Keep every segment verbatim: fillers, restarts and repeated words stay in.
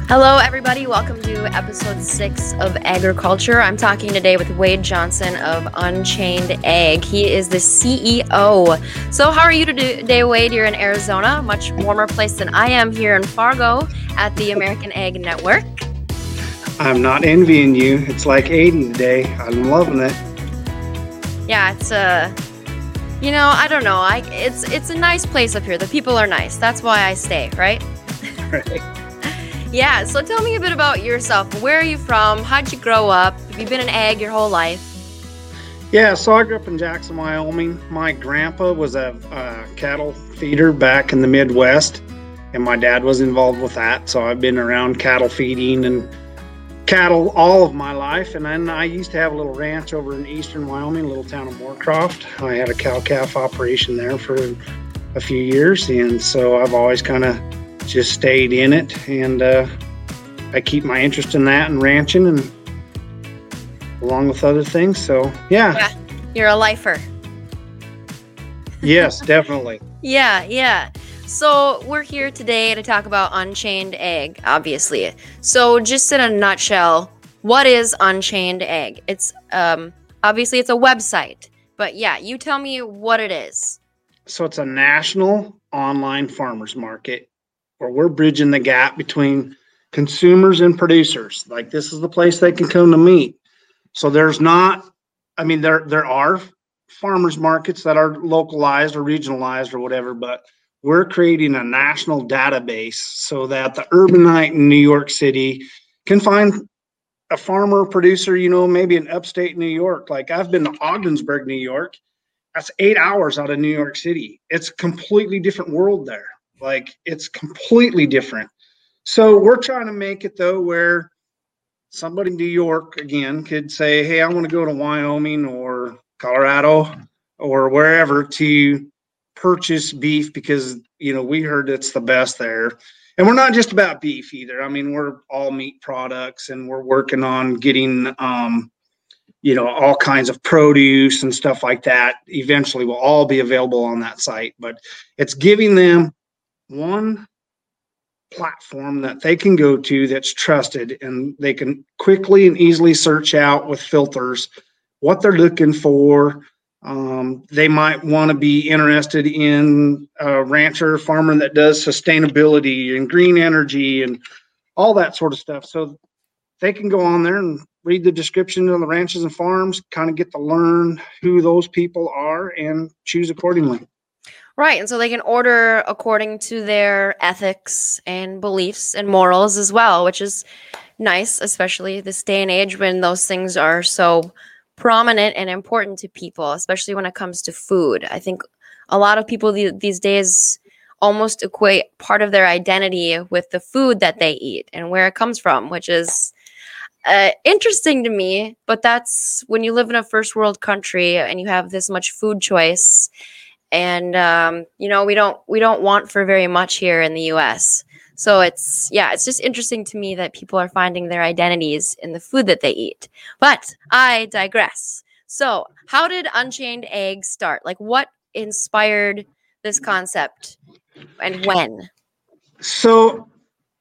Hello, everybody. Welcome to episode six of Agriculture. I'm talking today with Wade Johnson of Unchained Ag. He is the C E O. So, how are you today, Wade? You're in Arizona, much warmer place than I am here in Fargo at the American Ag Network. I'm not envying you. It's like eighty today. I'm loving it. Yeah, it's a, uh, you know, I don't know. I it's it's a nice place up here. The people are nice. That's why I stay, right? Right. Yeah, so tell me a bit about yourself. Where are you from? How'd you grow up? Have you been in ag your whole life? Yeah, so I grew up in Jackson, Wyoming. My grandpa was a uh, cattle feeder back in the Midwest, and my dad was involved with that. So I've been around cattle feeding and cattle all of my life. And then I used to have a little ranch over in eastern Wyoming, a little town of Moorcroft. I had a cow-calf operation there for a few years, and so I've always kind of just stayed in it, and uh, I keep my interest in that and ranching, and along with other things. So yeah, yeah you're a lifer. Yes, definitely. Yeah, yeah. So we're here today to talk about Unchained Ag, obviously. So just in a nutshell, what is Unchained Ag? It's um obviously it's a website, but yeah, you tell me what it is. So it's a national online farmers market where we're bridging the gap between consumers and producers. Like, this is the place they can come to meet. So there's not, I mean, there there are farmers markets that are localized or regionalized or whatever, but we're creating a national database so that the urbanite in New York City can find a farmer or producer, you know, maybe in upstate New York. Like, I've been to Ogdensburg, New York. That's eight hours out of New York City. It's a completely different world there. Like, it's completely different. So we're trying to make it, though, where somebody in New York, again, could say, hey, I want to go to Wyoming or Colorado or wherever to purchase beef because, you know, we heard it's the best there. And we're not just about beef either. I mean, we're all meat products, and we're working on getting, um, you know, all kinds of produce and stuff like that. Eventually will all be available on that site. But it's giving them one platform that they can go to that's trusted, and they can quickly and easily search out with filters what they're looking for. Um, they might want to be interested in a rancher farmer that does sustainability and green energy and all that sort of stuff. So they can go on there and read the description of the ranches and farms, kind of get to learn who those people are and choose accordingly. Right, and so they can order according to their ethics and beliefs and morals as well, which is nice, especially this day and age when those things are so prominent and important to people, especially when it comes to food. I think a lot of people th- these days almost equate part of their identity with the food that they eat and where it comes from, which is uh, interesting to me. But that's when you live in a first world country and you have this much food choice. And, um, you know, we don't we don't want for very much here in the U S. So it's, yeah, it's just interesting to me that people are finding their identities in the food that they eat. But I digress. So how did Unchained Ag start? Like, what inspired this concept and when? So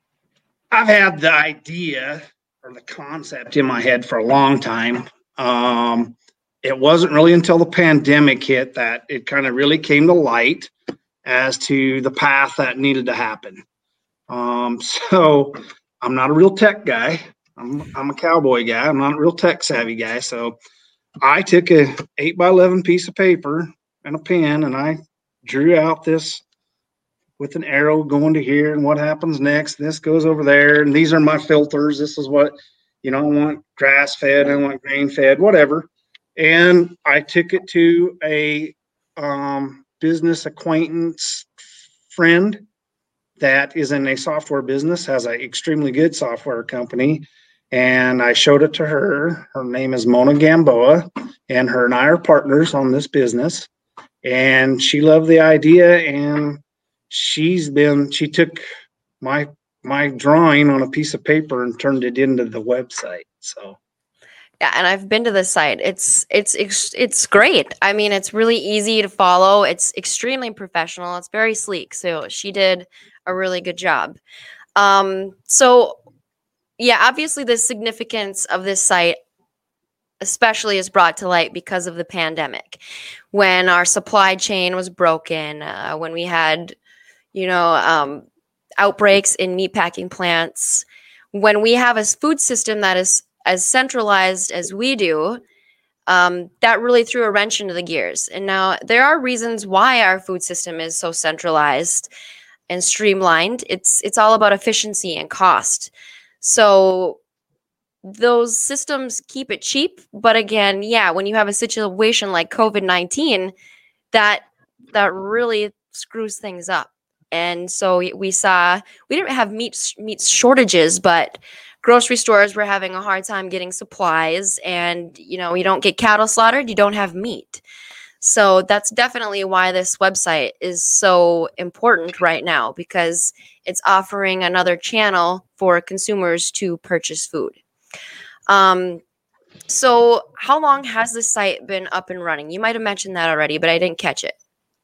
I've had the idea or the concept in my head for a long time. Um, It wasn't really until the pandemic hit that it kind of really came to light as to the path that needed to happen. Um, so I'm not a real tech guy. I'm, I'm a cowboy guy. I'm not a real tech savvy guy. So I took a eight by eleven piece of paper and a pen, and I drew out this with an arrow going to here, and what happens next. This goes over there, and these are my filters. This is what, you know, I want grass fed. I want grain fed, whatever. And I took it to a um, business acquaintance friend that is in a software business, has an extremely good software company. And I showed it to her. Her name is Mona Gamboa, and her and I are partners on this business. And she loved the idea, and she's been, she took my my drawing on a piece of paper and turned it into the website. So. Yeah, and I've been to this site. It's it's it's great. I mean, it's really easy to follow. It's extremely professional. It's very sleek. So she did a really good job. Um, so yeah, obviously the significance of this site especially is brought to light because of the pandemic, when our supply chain was broken, uh, when we had, you know, um, outbreaks in meatpacking plants. When we have a food system that is as centralized as we do, um, that really threw a wrench into the gears. And now there are reasons why our food system is so centralized and streamlined. It's it's all about efficiency and cost. So those systems keep it cheap, but again, yeah, when you have a situation like COVID nineteen, that that really screws things up. And so we saw we didn't have meat meat shortages, but grocery stores were having a hard time getting supplies, and you know, you don't get cattle slaughtered, you don't have meat. So that's definitely why this website is so important right now, because it's offering another channel for consumers to purchase food. Um, so how long has this site been up and running? You might have mentioned that already, but I didn't catch it.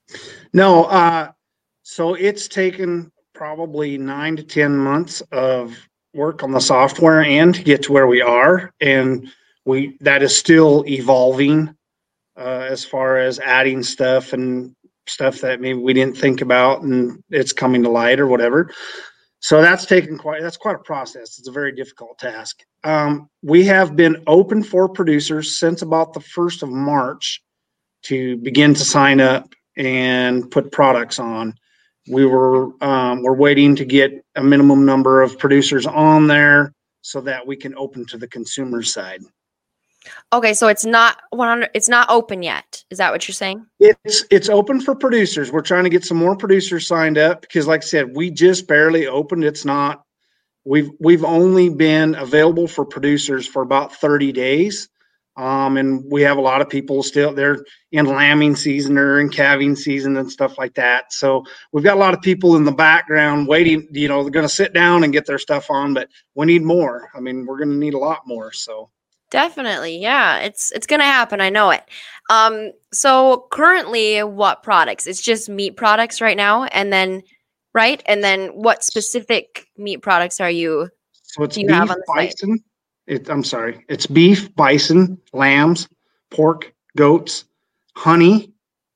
No, uh, so it's taken probably nine to ten months of work on the software end to get to where we are, and we that is still evolving uh, as far as adding stuff and stuff that maybe we didn't think about, and it's coming to light or whatever. So that's taken quite, that's quite a process. It's a very difficult task. Um, we have been open for producers since about the first of March to begin to sign up and put products on. We were, um, we're waiting to get a minimum number of producers on there so that we can open to the consumer side. Okay, so it's not one hundred, it's not open yet. Is that what you're saying? It's it's open for producers. We're trying to get some more producers signed up because, like I said, we just barely opened. It's not. We've we've only been available for producers for about thirty days, um, and we have a lot of people still. They're in lambing season or in calving season and stuff like that. So we've got a lot of people in the background waiting. You know, they're going to sit down and get their stuff on, but we need more. I mean, we're going to need a lot more. So. Definitely. Yeah, it's it's going to happen. I know it. Um, so currently what products? It's just meat products right now, and then right? And then what specific meat products are you So it's do you beef, have on the site? bison. It, I'm sorry. It's beef, bison, lambs, pork, goats, honey,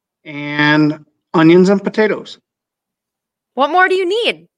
and onions and potatoes. What more do you need?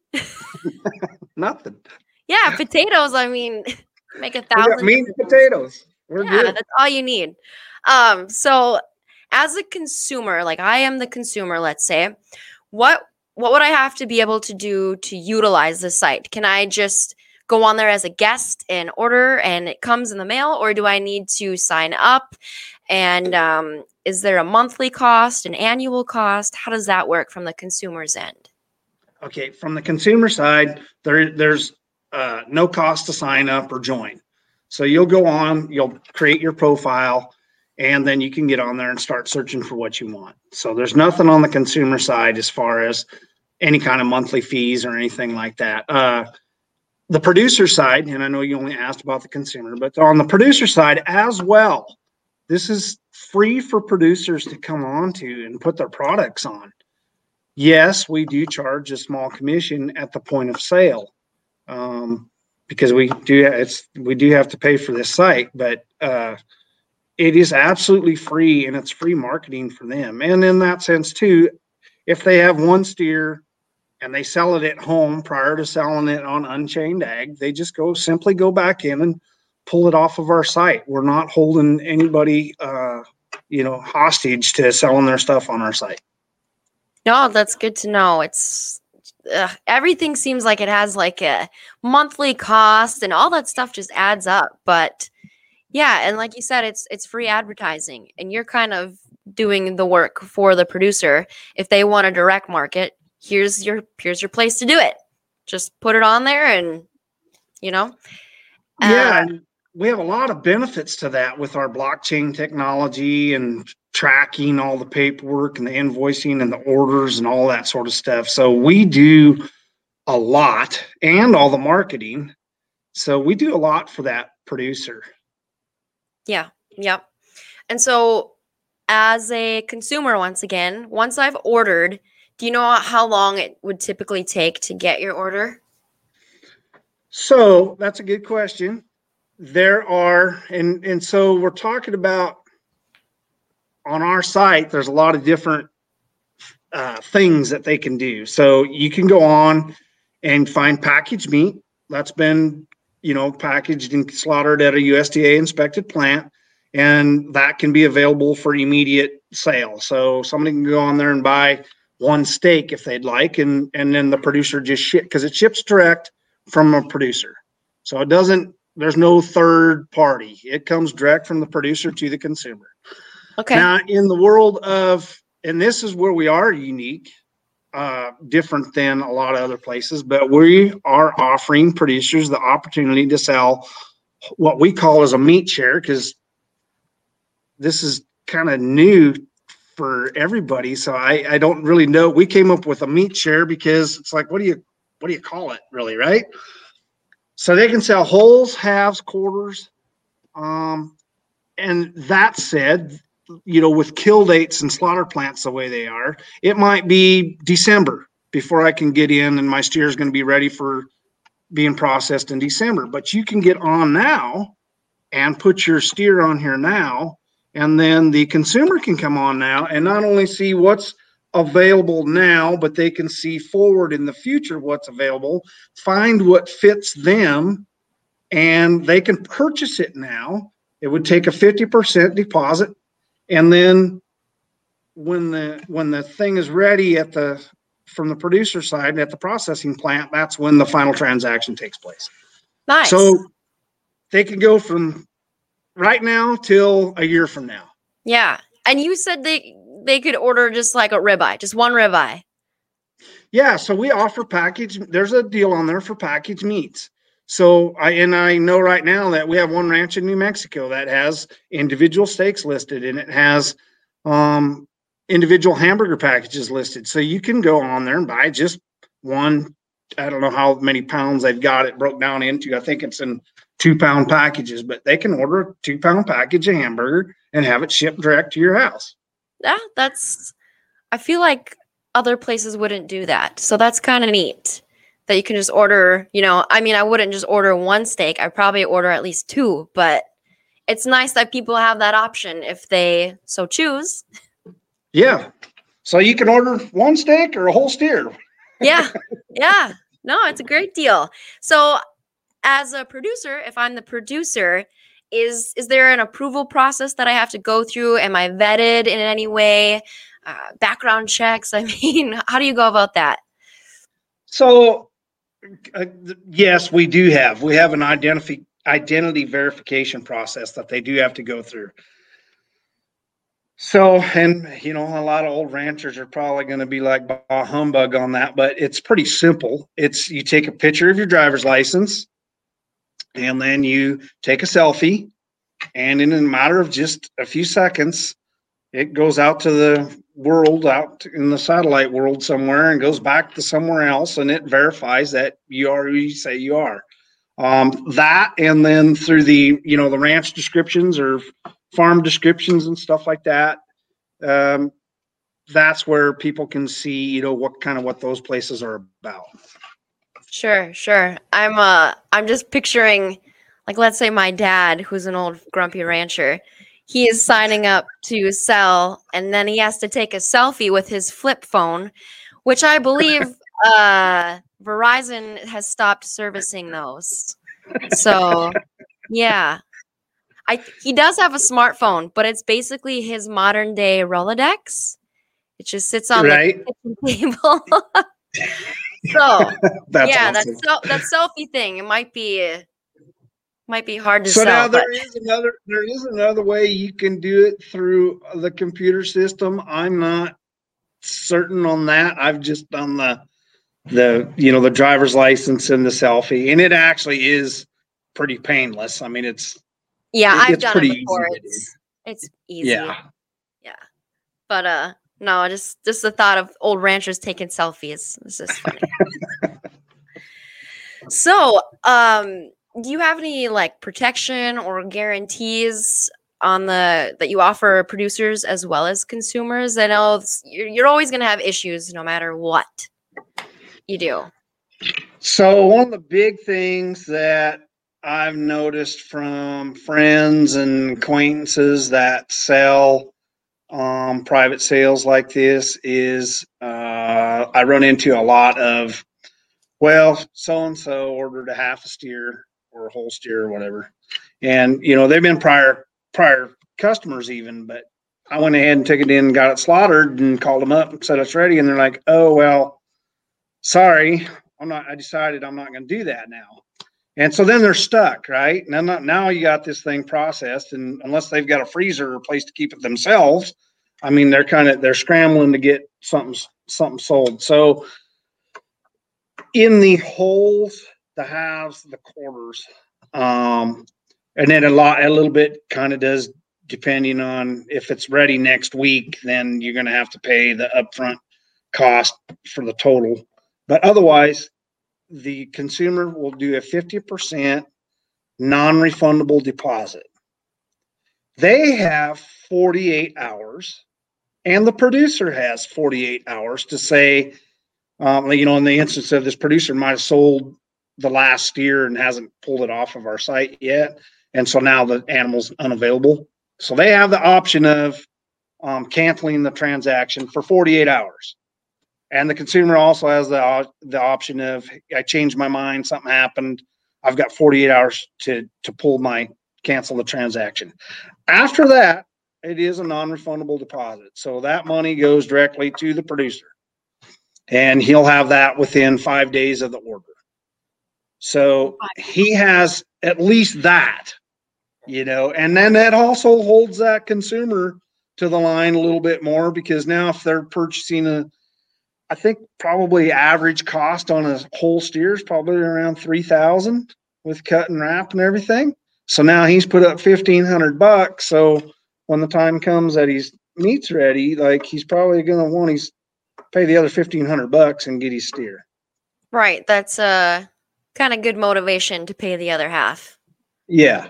Nothing. Yeah, potatoes, I mean, make a We got thousand meat and different things. potatoes. We're Yeah, good. that's all you need. Um, so as a consumer, like I am the consumer, let's say, what what would I have to be able to do to utilize the site? Can I just go on there as a guest and order and it comes in the mail, or do I need to sign up? And um, is there a monthly cost, an annual cost? How does that work from the consumer's end? Okay, from the consumer side, there there's uh, no cost to sign up or join. So you'll go on, you'll create your profile, and then you can get on there and start searching for what you want. So there's nothing on the consumer side as far as any kind of monthly fees or anything like that. Uh, the producer side, and I know you only asked about the consumer, but on the producer side as well, this is free for producers to come on to and put their products on. Yes, we do charge a small commission at the point of sale, um, because we do it's we do have to pay for this site, but uh, it is absolutely free, and it's free marketing for them. And in that sense too, if they have one steer and they sell it at home prior to selling it on Unchained Ag, they just go simply go back in and pull it off of our site. We're not holding anybody, uh, you know, hostage to selling their stuff on our site. No, that's good to know. It's uh, everything seems like it has like a monthly cost and all that stuff just adds up. But yeah, and like you said, it's it's free advertising, and you're kind of doing the work for the producer. If they want a direct market, here's your here's your place to do it. Just put it on there, and you know. Yeah, Uh, and we have a lot of benefits to that with our blockchain technology and tracking all the paperwork and the invoicing and the orders and all that sort of stuff. So we do a lot, and all the marketing. So we do a lot for that producer. yeah, yep. And so, as a consumer, once again, once I've ordered, do you know how long it would typically take to get your order? So that's a good question. There are, and and so we're talking about on our site. There's a lot of different uh, things that they can do. So you can go on and find packaged meat that's been, you know, packaged and slaughtered at a U S D A inspected plant, and that can be available for immediate sale. So somebody can go on there and buy one steak if they'd like, and and then the producer just ship, because it ships direct from a producer. So it doesn't, there's no third party. It comes direct from the producer to the consumer. Okay. Now, in the world of, and this is where we are unique, uh, different than a lot of other places, but we are offering producers the opportunity to sell what we call as a meat share, because this is kind of new for everybody. So I, I don't really know. We came up with a meat share because it's like, what do you, what do you call it really? Right. So they can sell wholes, halves, quarters. Um, and that said, you know, with kill dates and slaughter plants the way they are, it might be December before I can get in and my steer is going to be ready for being processed in December. But you can get on now and put your steer on here now, and then the consumer can come on now and not only see what's available now, but they can see forward in the future what's available, find what fits them, and they can purchase it now. It would take a fifty percent deposit. And then when the when the thing is ready at the from the producer side at the processing plant, that's when the final transaction takes place. Nice. So they can go from right now till a year from now. Yeah. And you said they they could order just like a ribeye, just one ribeye. Yeah, so we offer package. There's a deal on there for packaged meats. So I and I know right now that we have one ranch in New Mexico that has individual steaks listed, and it has um, individual hamburger packages listed. So you can go on there and buy just one. I don't know how many pounds they've got it broke down into. I think it's in two pound packages, but they can order a two pound package of hamburger and have it shipped direct to your house. Yeah, that's, I feel like other places wouldn't do that. So that's kind of neat that you can just order, you know, I mean, I wouldn't just order one steak. I'd probably order at least two, but it's nice that people have that option if they so choose. Yeah. So you can order one steak or a whole steer. Yeah. Yeah. No, it's a great deal. So as a producer, if I'm the producer, is is there an approval process that I have to go through? Am I vetted in any way? Uh, background checks? I mean, how do you go about that? So, uh, yes, we do have. We have an identity identity verification process that they do have to go through. So, and you know, a lot of old ranchers are probably going to be like bah humbug on that, but it's pretty simple. It's you take a picture of your driver's license, and then you take a selfie, and in a matter of just a few seconds, it goes out to the world, out in the satellite world somewhere, and goes back to somewhere else, and it verifies that you are who you say you are. Um, that, and then through the, you know, the ranch descriptions or farm descriptions and stuff like that, um, that's where people can see, you know, what kind of what those places are about. Sure, sure. I'm uh I'm just picturing, like, let's say my dad, who's an old grumpy rancher, he is signing up to sell, and then he has to take a selfie with his flip phone, which I believe uh Verizon has stopped servicing those. So, yeah. I he does have a smartphone, but it's basically his modern day Rolodex. It just sits on right. the kitchen table. So, That's yeah, awesome. that sel- that selfie thing, it might be might be hard to so sell. now there but- is another there is another way you can do it through the computer system. I'm not certain on that. I've just done the the you know the driver's license and the selfie, and it actually is pretty painless. I mean, it's yeah, it, I've it's done pretty it before. easy. It's it's easy. Yeah. Yeah. But uh no, just just the thought of old ranchers taking selfies is just funny. So, um do you have any like protection or guarantees on the that you offer producers as well as consumers? I know you're, you're always going to have issues no matter what you do. So one of the big things that I've noticed from friends and acquaintances that sell um, private sales like this is uh, I run into a lot of, well, so and so ordered a half a steer or a whole steer or whatever, and you know they've been prior prior customers even, but I went ahead and took it in and got it slaughtered and called them up and said it's ready, and they're like, oh well, sorry, I'm not. I decided I'm not going to do that now. And so then they're stuck, right? Now, not, now you got this thing processed, and unless they've got a freezer or a place to keep it themselves, I mean, they're kind of they're scrambling to get something something sold. So in the wholes, the halves, the quarters, um, and then a lot, a little bit kind of does depending on if it's ready next week, then you're going to have to pay the upfront cost for the total. But otherwise, the consumer will do a fifty percent non-refundable deposit. They have forty-eight hours, and the producer has forty-eight hours to say, um, you know, in the instance of this producer might have sold the last steer and hasn't pulled it off of our site yet. And so now the animal's unavailable. So they have the option of um, canceling the transaction for forty-eight hours. And the consumer also has the the option of, I changed my mind, something happened, I've got forty-eight hours to to pull my cancel the transaction. After that, it is a non-refundable deposit. So that money goes directly to the producer, and he'll have that within five days of the order. So he has at least that, you know, and then that also holds that consumer to the line a little bit more, because now if they're purchasing a, I think probably average cost on a whole steer is probably around three thousand with cut and wrap and everything. So now he's put up fifteen hundred bucks. So when the time comes that he's meat's ready, like he's probably going to want to pay the other fifteen hundred bucks and get his steer. Right. That's a kind of good motivation to pay the other half. Yeah.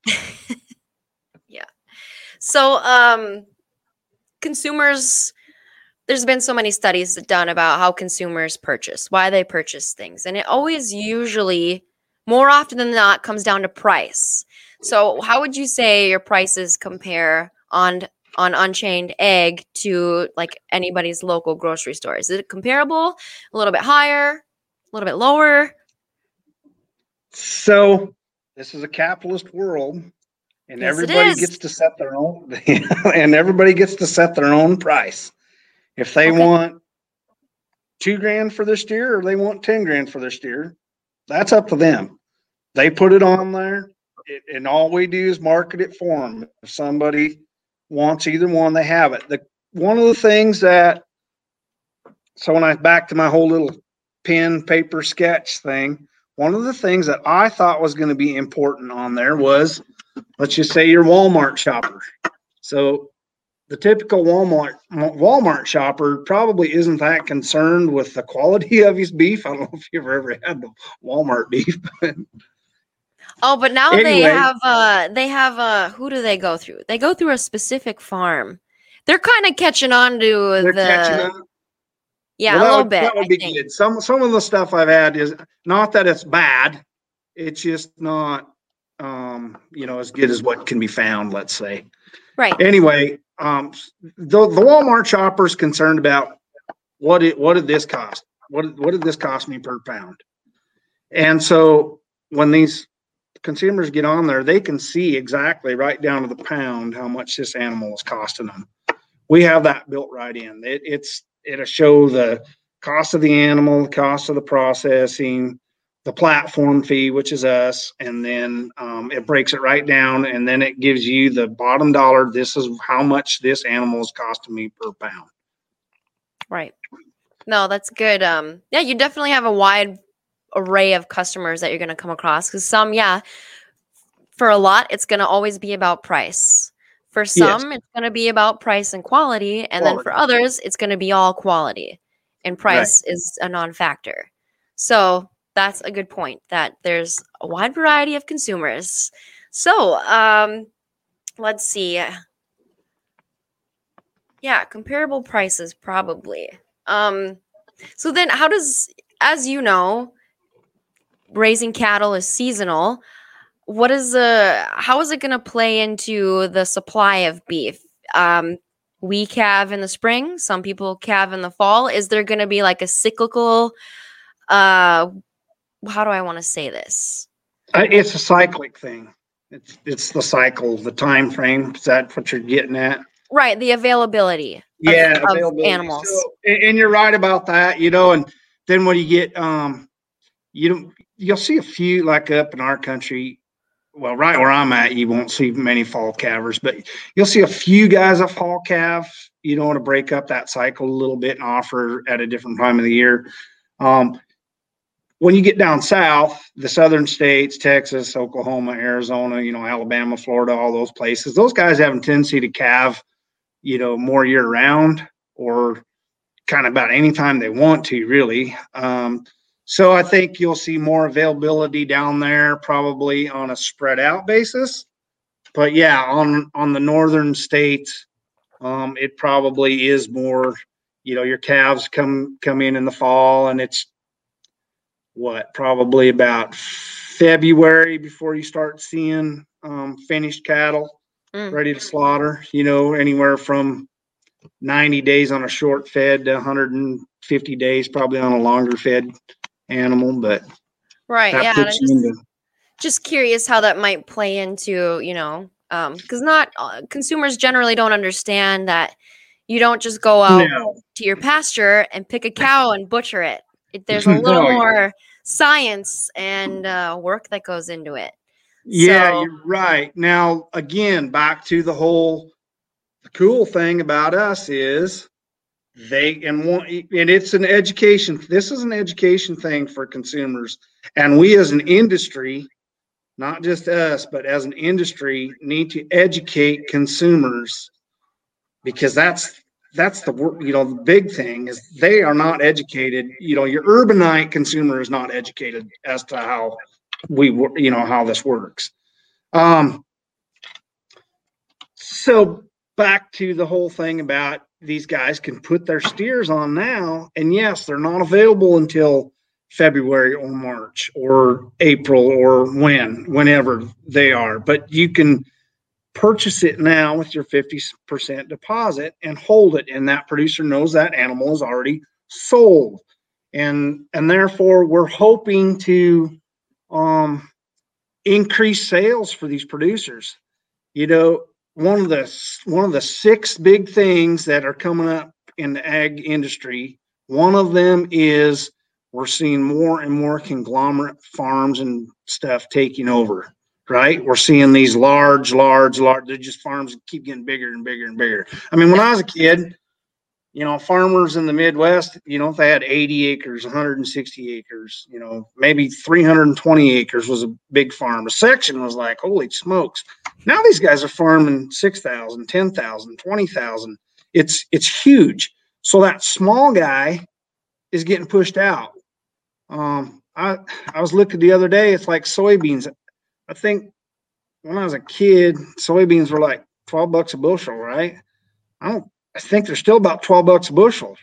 Yeah. So, um, consumers, there's been so many studies done about how consumers purchase, why they purchase things. And it always usually, more often than not, comes down to price. So how would you say your prices compare on on Unchained Egg to like anybody's local grocery store? Is it comparable? A little bit higher? A little bit lower? So this is a capitalist world, and Yes, everybody gets to set their own, and everybody gets to set their own price. If they Okay. want two grand for their steer or they want ten grand for their steer, that's up to them. They put it on there, it, and all we do is market it for them. If somebody wants either one, they have it. The one of the things that, so when I back to my whole little pen paper sketch thing, one of the things that I thought was going to be important on there was, let's just say your Walmart shopper. So the typical Walmart Walmart shopper probably isn't that concerned with the quality of his beef. I don't know if you've ever had the Walmart beef. Oh, but now Anyway. they have uh they have uh who do they go through? They go through a specific farm. They're kind of catching on to They're the catching up. Yeah, Well, a little would, bit. that would I be think. good. Some some of the stuff I've had is not that it's bad. It's just not um, you know, as good as what can be found, let's say. Right. Anyway, um, the the Walmart shopper is concerned about what it what did this cost? What what did this cost me per pound? And so when these consumers get on there, they can see exactly right down to the pound how much this animal is costing them. We have that built right in. It, it's it'll show the cost of the animal, the cost of the processing, the platform fee, which is us, and then um, it breaks it right down, and then it gives you the bottom dollar. This is how much this animal is costing me per pound. Right. No, that's good. Um, yeah, you definitely have a wide array of customers that you're going to come across, because some, yeah, for a lot, it's going to always be about price. For some, yes. It's going to be about price and quality, and quality. Then for others, it's going to be all quality, and price right. is a non-factor. So that's a good point, that there's a wide variety of consumers. So um, let's see. Yeah, comparable prices probably. Um, so then how does, as you know, raising cattle is seasonal. What is the how is it going to play into the supply of beef? Um, we calve in the spring. Some people calve in the fall. Is there going to be like a cyclical? Uh, how do I want to say this? Uh, It's a cyclic thing. It's it's the cycle, the time frame. Is that what you're getting at? Right, the availability of, Yeah, of availability. animals. So, and and you're right about that, you know. And then when you get, um, you don't, you'll see a few like up in our country. Well, right where I'm at, you won't see many fall calvers, but you'll see a few guys that fall calf. You don't want to break up that cycle a little bit and offer at a different time of the year. Um, when you get down south, the southern states, Texas, Oklahoma, Arizona, you know, Alabama, Florida, all those places, those guys have a tendency to calve, you know, more year round or kind of about any time they want to, really. Um, so I think you'll see more availability down there, probably on a spread out basis. But yeah, on on the northern states, um, it probably is more. You know, your calves come come in in the fall, and it's what probably about February before you start seeing um, finished cattle Mm. ready to slaughter. You know, anywhere from ninety days on a short fed to one hundred fifty days probably on a longer fed animal, but Right, that yeah. And I'm puts you just, into just curious how that might play into, you know, um, because not uh, consumers generally don't understand that you don't just go out no, to your pasture and pick a cow and butcher it. It there's a little no, more science and uh, work that goes into it. yeah, So, you're right. Now, again, back to the whole the cool thing about us is they and one and it's an education. This is an education thing for consumers, and we as an industry, not just us, but as an industry, need to educate consumers because that's that's the wor- you know the big thing is they are not educated. You know, your urbanite consumer is not educated as to how we wor- you know how this works. Um, so back to the whole thing about these guys can put their steers on now, and yes, they're not available until February or March or April or when, whenever they are. But you can purchase it now with your fifty percent deposit and hold it, and that producer knows that animal is already sold. And and therefore we're hoping to um, increase sales for these producers. You know, one of the one of the six big things that are coming up in the ag industry, one of them is we're seeing more and more conglomerate farms and stuff taking over, right? We're seeing these large, large, large, they're just farms that keep getting bigger and bigger and bigger. I mean, when I was a kid, you know, farmers in the Midwest, you know, if they had eighty acres, one hundred sixty acres, you know, maybe three hundred twenty acres was a big farm. A section was like, holy smokes. Now these guys are farming six thousand, ten thousand, twenty thousand. It's, it's huge. So that small guy is getting pushed out. Um, I, I was looking the other day, it's like soybeans. I think when I was a kid, soybeans were like twelve bucks a bushel, right? I don't, I think they're still about twelve bucks a bushel.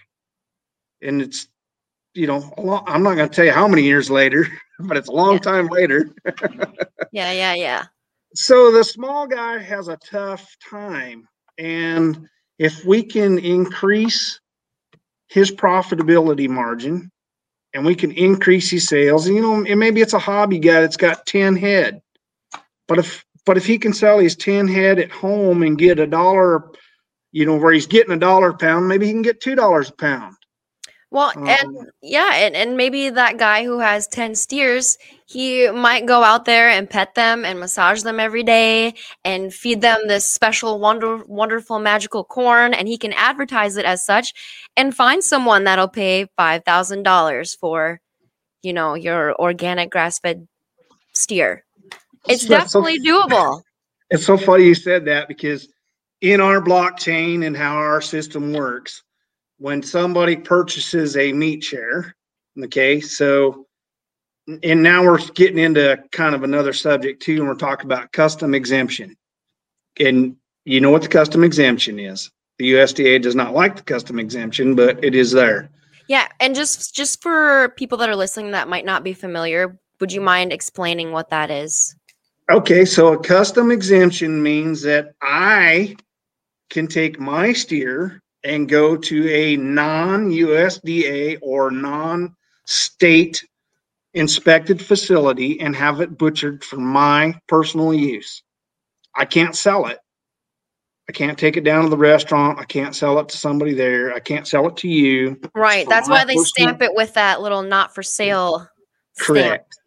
And it's, you know, a long, I'm not going to tell you how many years later, but it's a long yeah, time later. yeah, yeah, yeah. So the small guy has a tough time. And if we can increase his profitability margin and we can increase his sales, and, you know, and maybe it's a hobby guy that's got ten head. But if, but if he can sell his ten head at home and get a dollar, you know, where he's getting a dollar a pound, maybe he can get two dollars a pound. Well, and Um, yeah, and, and maybe that guy who has ten steers, he might go out there and pet them and massage them every day and feed them this special, wonder, wonderful, magical corn, and he can advertise it as such and find someone that'll pay five thousand dollars for, you know, your organic grass-fed steer. It's that's so, definitely doable. it's so funny you said that because in our blockchain and how our system works, when somebody purchases a meat share, okay, so, and now we're getting into kind of another subject too, and we're talking about custom exemption. And you know what the custom exemption is. The U S D A does not like the custom exemption, but it is there. Yeah, and just just for people that are listening that might not be familiar, would you mind explaining what that is? Okay, so a custom exemption means that I can take my steer and go to a non-U S D A or non-state inspected facility and have it butchered for my personal use. I can't sell it. I can't take it down to the restaurant. I can't sell it to somebody there. I can't sell it to you. Right. That's why they personal... stamp it with that little not for sale stamp. Correct.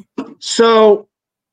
So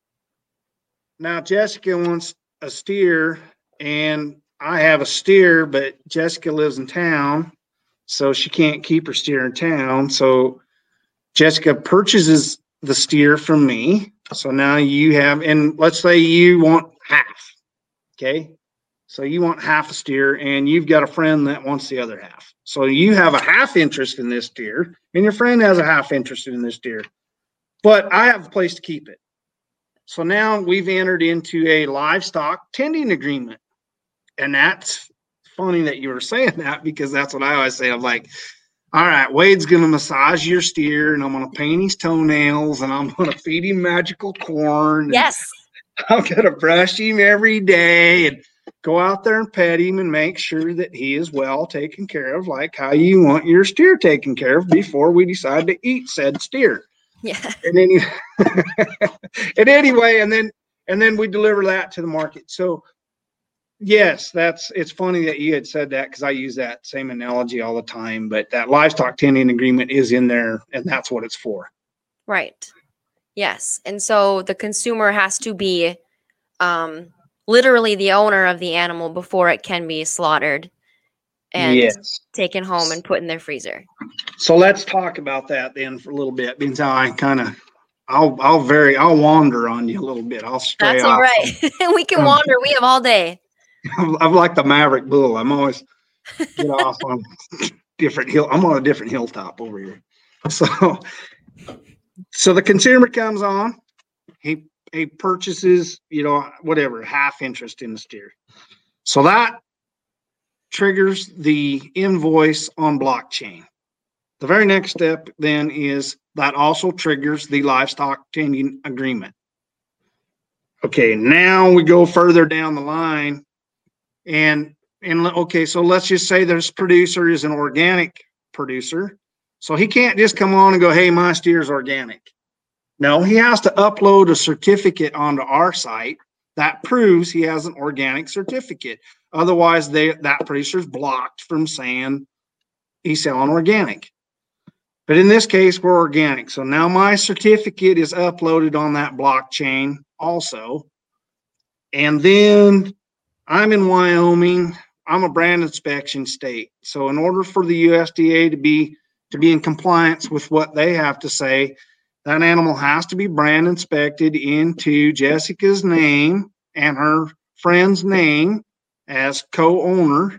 now Jessica wants a steer, and I have a steer, but Jessica lives in town, so she can't keep her steer in town. So Jessica purchases the steer from me. So now you have, and let's say you want half. Okay. So you want half a steer, and you've got a friend that wants the other half. So you have a half interest in this steer, and your friend has a half interest in this steer. But I have a place to keep it. So now we've entered into a livestock tending agreement. And that's funny that you were saying that, because that's what I always say. I'm like, all right, Wade's going to massage your steer, and I'm going to paint his toenails, and I'm going to feed him magical corn. Yes. I'm going to brush him every day and go out there and pet him and make sure that he is well taken care of, like how you want your steer taken care of before we decide to eat said steer. Yeah. And then, and anyway, and then, and then we deliver that to the market. So yes, that's, it's funny that you had said that, because I use that same analogy all the time, but that livestock tending agreement is in there, and that's what it's for. Right. Yes. And so the consumer has to be um, literally the owner of the animal before it can be slaughtered and yes. taken home and put in their freezer. So let's talk about that then for a little bit, because I kind of, I'll, I'll very, I'll wander on you a little bit. I'll stray That's off. all right. We can wander. We have all day. I'm, I'm like the Maverick Bull. I'm always get off on different hill. I'm on a different hilltop over here. So, so the consumer comes on, he, he purchases, you know, whatever, half interest in the steer. So that triggers the invoice on blockchain. The very next step then is that also triggers the livestock tending agreement. Okay, now we go further down the line, and and okay, so let's just say this producer is an organic producer. So he can't just come on and go, hey, my steer is organic. No, he has to upload a certificate onto our site that proves he has an organic certificate. Otherwise, they, that producer is blocked from saying he's selling organic. But in this case, we're organic. So now my certificate is uploaded on that blockchain also. And then I'm in Wyoming. I'm a brand inspection state. So in order for the U S D A to be to be in compliance with what they have to say, that animal has to be brand inspected into Jessica's name and her friend's name as co-owner.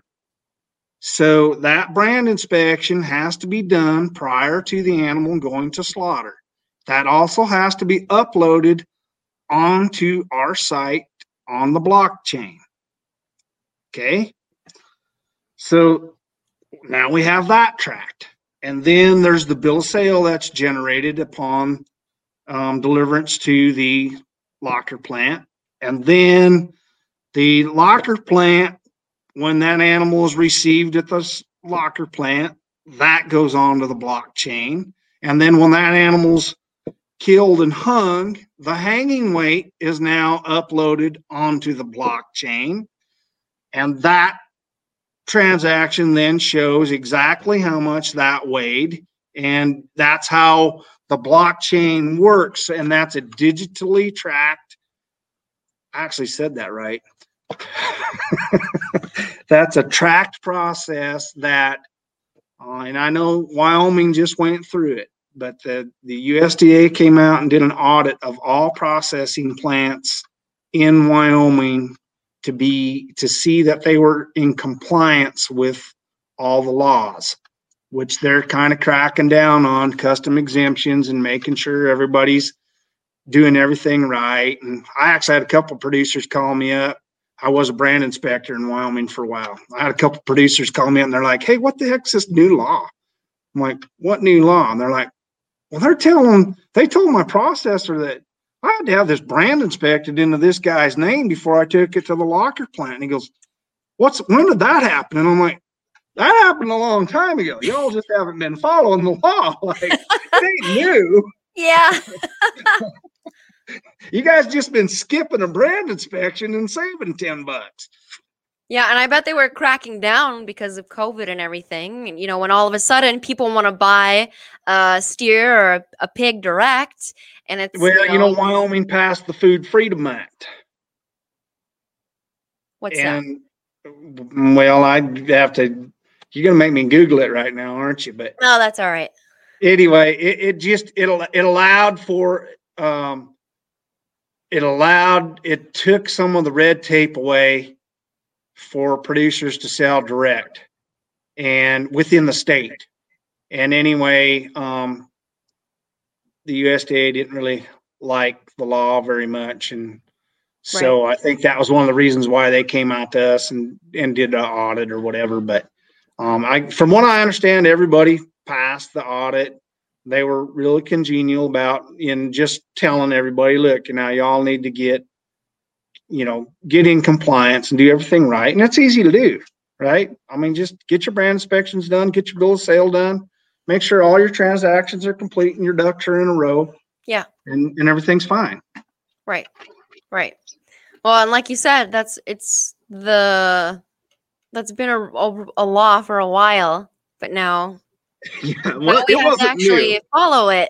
So that brand inspection has to be done prior to the animal going to slaughter. That also has to be uploaded onto our site on the blockchain. Okay. So now we have that tracked. And then there's the bill of sale that's generated upon um, deliverance to the locker plant. And then the locker plant, when that animal is received at the locker plant, that goes on to the blockchain. And then when that animal's killed and hung, the hanging weight is now uploaded onto the blockchain. And that transaction then shows exactly how much that weighed. And that's how the blockchain works. And that's a digitally tracked. I actually said that right. That's a tracked process that, uh, and I know Wyoming just went through it, but the, the U S D A came out and did an audit of all processing plants in Wyoming to be, to see that they were in compliance with all the laws, which they're kind of cracking down on custom exemptions and making sure everybody's doing everything right. And I actually had a couple of producers call me up. I was a brand inspector in Wyoming for a while. I had a couple of producers call me up and they're like, hey, what the heck's this new law? I'm like, what new law? And they're like, Well, they're telling, they told my processor that I had to have this brand inspected into this guy's name before I took it to the locker plant. And he goes, what's, when did that happen? And I'm like, that happened a long time ago. Y'all just haven't been following the law. Like, they knew. Yeah. You guys just been skipping a brand inspection and saving ten bucks. Yeah, and I bet they were cracking down because of COVID and everything. And, you know, when all of a sudden people want to buy a steer or a, a pig direct, and it's well, you know, you know, Wyoming passed the Food Freedom Act. What's and, that? Well, I'd have to. You're gonna make me Google it right now, aren't you? But no, that's all right. Anyway, it, it just it it allowed for um, it allowed it took some of the red tape away for producers to sell direct and within the state. And anyway, um, the U S D A didn't really like the law very much, and so right. I think that was one of the reasons why they came out to us and and did an audit or whatever. But um, I, from what I understand, everybody passed the audit. They were really congenial about in just telling everybody, look, you know, y'all need to get, you know, get in compliance and do everything right. And it's easy to do, right? I mean, just get your brand inspections done, get your bill of sale done, make sure all your transactions are complete and your ducks are in a row. Yeah. And, and everything's fine. Right. Right. Well, and like you said, that's, it's the, that's been a, a, a law for a while, but now, yeah, well, now we it have wasn't to actually new. follow it.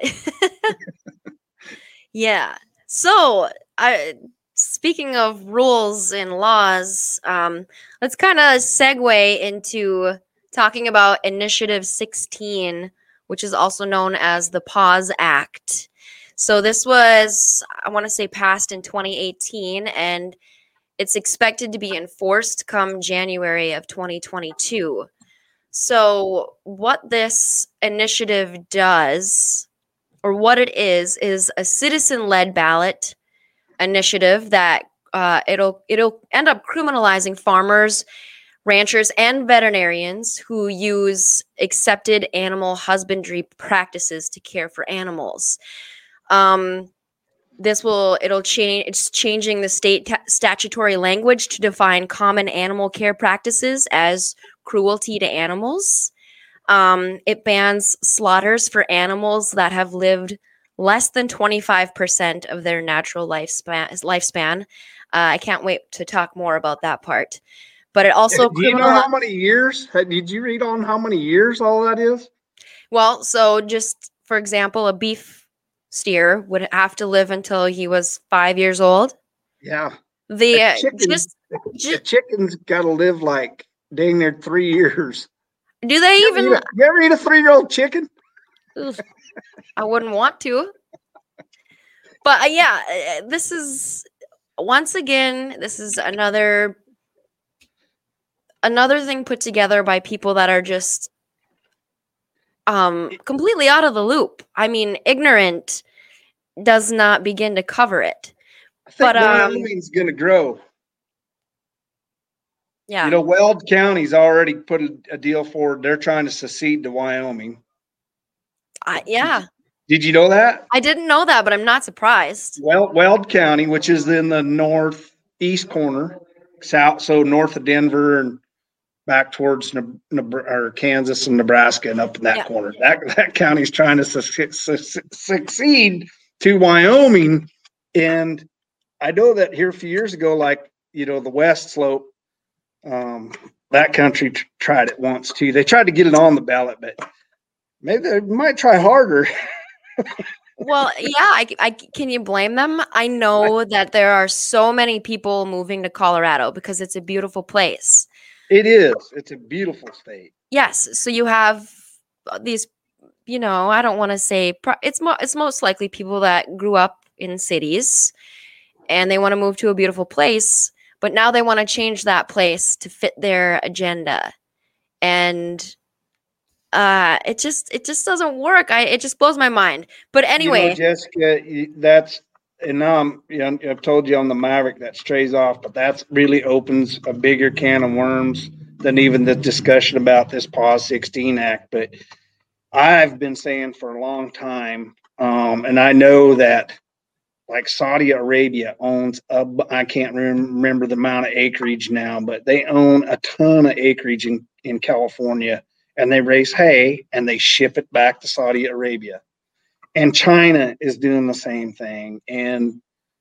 Yeah. So I, speaking of rules and laws, um, let's kind of segue into talking about Initiative sixteen, which is also known as the PAWS Act. So this was, I want to say, passed in twenty eighteen, and it's expected to be enforced come January of twenty twenty-two. So what this initiative does, or what it is, is a citizen-led ballot initiative that uh, it'll it'll end up criminalizing farmers, ranchers, and veterinarians who use accepted animal husbandry practices to care for animals. Um, this will it'll change. It's changing the state ta- statutory language to define common animal care practices as cruelty to animals. Um, it bans slaughters for animals that have lived less than twenty-five percent of their natural lifespan. lifespan. Uh, I can't wait to talk more about that part. But it also Do you know how many years? Did you read on how many years all that is? Well, so just for example, a beef steer would have to live until he was five years old. Yeah. The a chicken, just, just, chicken's got to live like dang near three years. Do they you even? Ever a, you ever eat a three-year-old chicken? I wouldn't want to. But uh, yeah, this is once again, this is another another thing put together by people that are just um completely out of the loop. I mean, ignorant does not begin to cover it. I think but um, Wyoming's going to grow. Yeah. You know, Weld County's already put a, a deal forward. They're trying to secede to Wyoming. Uh, yeah. Did you know that? I didn't know that, but I'm not surprised. Well, Weld County, which is in the northeast corner, south, so north of Denver and back towards ne- ne- or Kansas and Nebraska and up in that yeah. corner. That that county's trying to su- su- su- succeed to Wyoming. And I know that here a few years ago, like, you know, the West Slope, um, that country t- tried it once too. They tried to get it on the ballot, but maybe they might try harder. Well, yeah, I, I, can you blame them? I know that there are so many people moving to Colorado because it's a beautiful place. It is. It's a beautiful state. Yes. So you have these, you know, I don't want to say it's mo- it's most likely people that grew up in cities and they want to move to a beautiful place, but now they want to change that place to fit their agenda. And Uh, it just it just doesn't work. I it just blows my mind. But anyway, you know, Jessica, that's and now I'm you know I've told you on the Maverick that strays off, but that really opens a bigger can of worms than even the discussion about this PAWS sixteen Act. But I've been saying for a long time Um, and I know that like Saudi Arabia owns, a, I can't remember the amount of acreage now, but they own a ton of acreage in, in California, and they raise hay and they ship it back to Saudi Arabia. And China is doing the same thing. And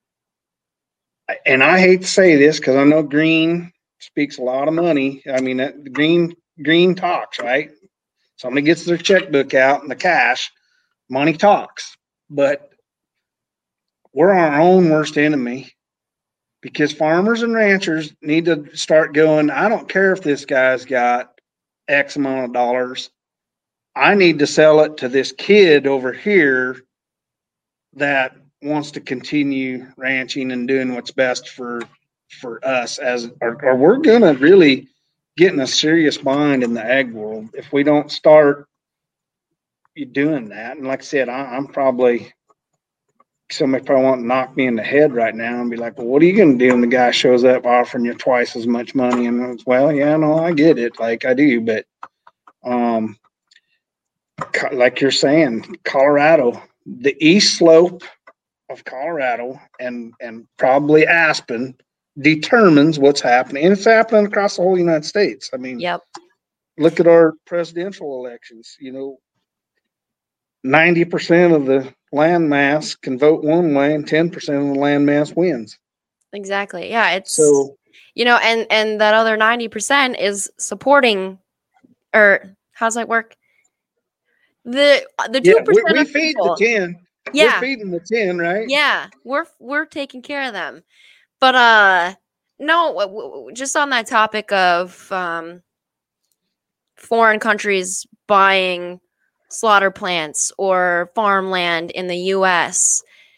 and I hate to say this because I know green speaks a lot of money. I mean, that, green green talks, right? Somebody gets their checkbook out and the cash, money talks. But we're our own worst enemy, because farmers and ranchers need to start going, I don't care if this guy's got X amount of dollars. I need to sell it to this kid over here that wants to continue ranching and doing what's best for for us, as or, or we're gonna really get in a serious bind in the ag world if we don't start doing that. And like I said, I, I'm probably somebody probably want to knock me in the head right now and be like, well, what are you going to do when the guy shows up offering you twice as much money? And it's, well, yeah, no, I get it. Like I do. But um, like you're saying, Colorado, the east slope of Colorado and, and probably Aspen determines what's happening. And it's happening across the whole United States. I mean, Yep. Look at our presidential elections. You know, ninety percent of the land mass can vote one way and ten percent of the land mass wins. Exactly. Yeah. It's, So, you know, and, and that other ninety percent is supporting, or how's that work? The, the yeah, two percent we, we of feed people, the ten. yeah, We're feeding the ten, right? yeah, we're, we're taking care of them. But, uh, no, w- w- just on that topic of, um, foreign countries buying slaughter plants or farmland in the U S,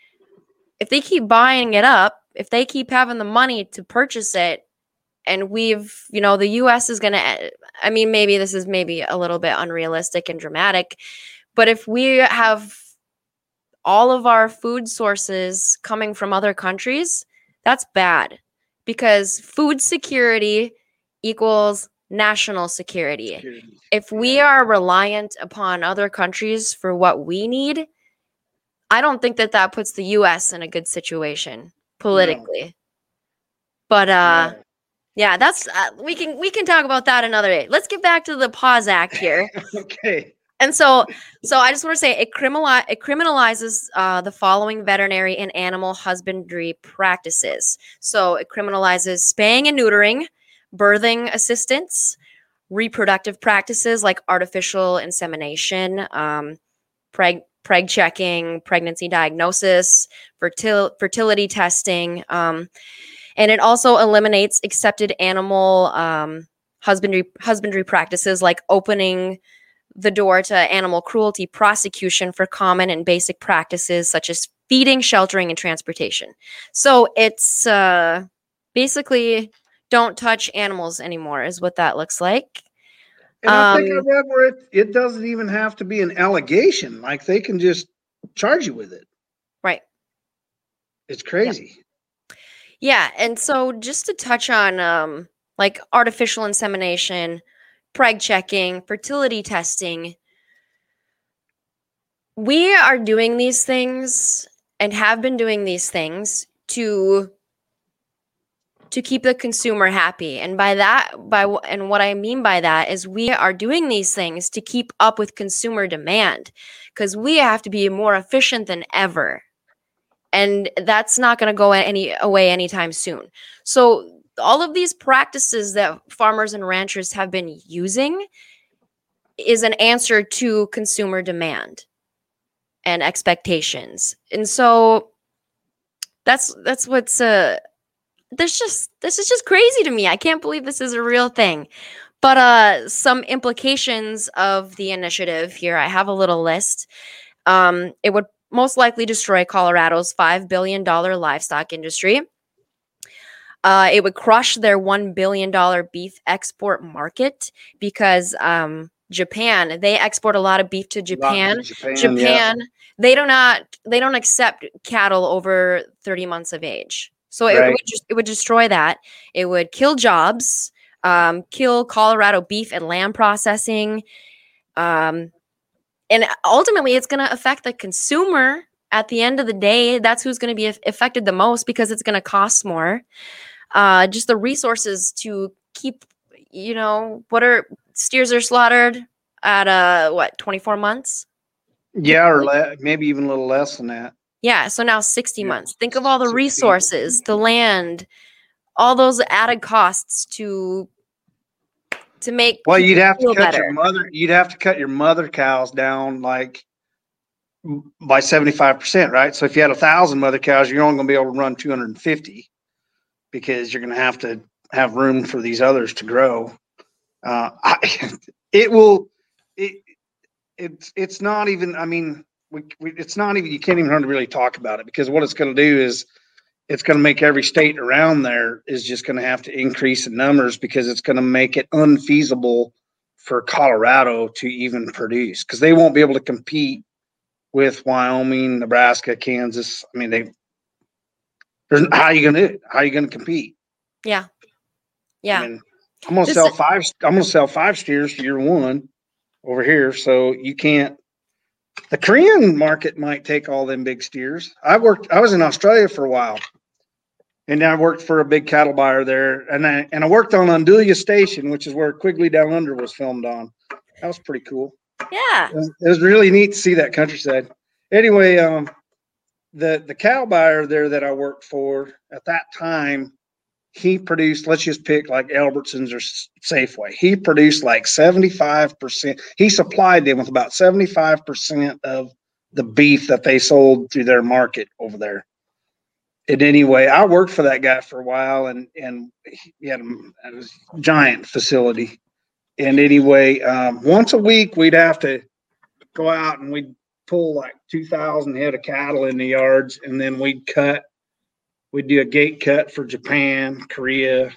if they keep buying it up, if they keep having the money to purchase it, and we've, you know, the U S is going to, I mean, maybe this is maybe a little bit unrealistic and dramatic, but if we have all of our food sources coming from other countries, that's bad, because food security equals national security. Security. If we are reliant upon other countries for what we need, I don't think that that puts the U S in a good situation politically. No. But uh, no. yeah, that's uh, we can we can talk about that another day. Let's get back to the PAWS Act here. Okay. And so, so I just want to say it criminali- it criminalizes uh, the following veterinary and animal husbandry practices. So it criminalizes spaying and neutering, birthing assistance, reproductive practices like artificial insemination, um, preg preg checking, pregnancy diagnosis, fertil fertility testing, um, and it also eliminates accepted animal um, husbandry husbandry practices like opening the door to animal cruelty prosecution for common and basic practices such as feeding, sheltering, and transportation. So it's uh, basically don't touch animals anymore is what that looks like. And I um, think I read where it, it doesn't even have to be an allegation. Like they can just charge you with it. Right. It's crazy. Yeah. yeah. And so just to touch on um, like artificial insemination, preg checking, fertility testing, we are doing these things and have been doing these things to to keep the consumer happy. And by that, by and what I mean by that is we are doing these things to keep up with consumer demand, because we have to be more efficient than ever. And that's not going to go any away anytime soon. So all of these practices that farmers and ranchers have been using is an answer to consumer demand and expectations. And so that's that's what's uh there's just this is just crazy to me. I can't believe this is a real thing. But uh some implications of the initiative here, I have a little list. Um it would most likely destroy Colorado's five billion dollars livestock industry. Uh, it would crush their one billion dollars beef export market, because um, Japan, they export a lot of beef to Japan. Japan, Japan yeah. they do not, they don't accept cattle over thirty months of age. So it, right. would just, it would destroy that. It would kill jobs, um, kill Colorado beef and lamb processing. Um, and ultimately it's going to affect the consumer at the end of the day. That's who's going to be affected the most because it's going to cost more. Uh, just the resources to keep, you know, what are steers are slaughtered at uh what twenty-four months? Yeah, or le- maybe even a little less than that. Yeah, so now sixty Yeah, months. Think of all the sixty. resources, the land, all those added costs to to make Well, people you'd have to feel cut better. your mother. You'd have to cut your mother cows down like by seventy-five percent, right? So if you had a thousand mother cows, you're only going to be able to run two hundred fifty because you're going to have to have room for these others to grow. Uh, I, it will. It, it's it's not even. I mean, we, we it's not even. You can't even really talk about it because what it's going to do is it's going to make every state around there is just going to have to increase in numbers because it's going to make it unfeasible for Colorado to even produce because they won't be able to compete with Wyoming, Nebraska, Kansas. I mean, they. There's, how are you going to do it? How are you going to compete? Yeah, yeah. I mean, I'm going to This sell is- five. I'm going to sell five steers year one over here, so you can't. The Korean market might take all them big steers. I worked. I was in Australia for a while, and I worked for a big cattle buyer there, and I and I worked on Undulia Station, which is where Quigley Down Under was filmed on. That was pretty cool. Yeah. It was, it was really neat to see that countryside. Anyway, um, the the cattle buyer there that I worked for at that time, he produced. Let's just pick like Albertsons or Safeway. He produced like seventy-five percent. He supplied them with about seventy-five percent of the beef that they sold through their market over there. And anyway, I worked for that guy for a while, and and he had a, a giant facility. And anyway, um, once a week we'd have to go out and we'd pull like two thousand head of cattle in the yards, and then we'd cut. We'd do a gate cut for Japan, Korea,